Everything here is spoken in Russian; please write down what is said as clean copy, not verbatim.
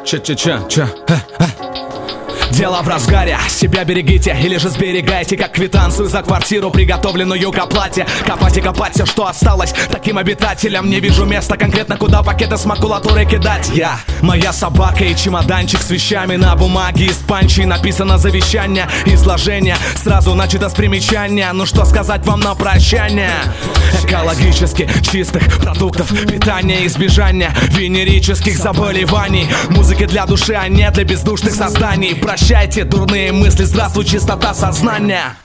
Че? Дело в разгаре, себя берегите или же сберегайте, как квитанцию за квартиру, приготовленную к оплате. Копать и копать все, что осталось таким обитателям. Не вижу места конкретно, куда пакеты с макулатурой кидать. Моя собака и чемоданчик с вещами. На бумаге из панчи написано завещание. Изложение сразу начато с примечания. Ну что сказать вам на прощание? Экологически чистых продуктов питания, избежания венерических заболеваний. Музыки для души, а не для бездушных созданий. Прощайте дурные мысли, здравствуй чистота сознания.